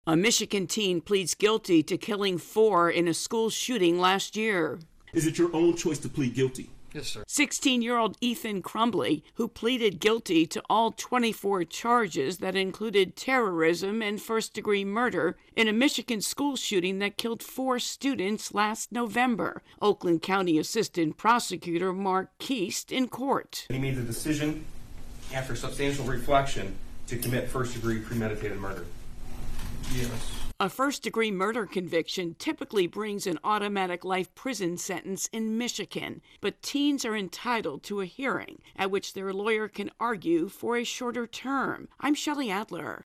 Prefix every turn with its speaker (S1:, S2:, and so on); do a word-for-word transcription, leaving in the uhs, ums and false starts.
S1: A Michigan teen pleads guilty to killing four in a school shooting last year.
S2: Is it your own choice to plead guilty?
S3: Yes, sir.
S1: sixteen-year-old Ethan Crumbly, who pleaded guilty to all twenty-four charges that included terrorism and first-degree murder in a Michigan school shooting that killed four students last November. Oakland County Assistant Prosecutor Mark Keast in court.
S4: He made the decision, after substantial reflection, to commit first-degree premeditated murder.
S3: Yes.
S1: A first-degree murder conviction typically brings an automatic life prison sentence in Michigan, but teens are entitled to a hearing at which their lawyer can argue for a shorter term. I'm Shelley Adler.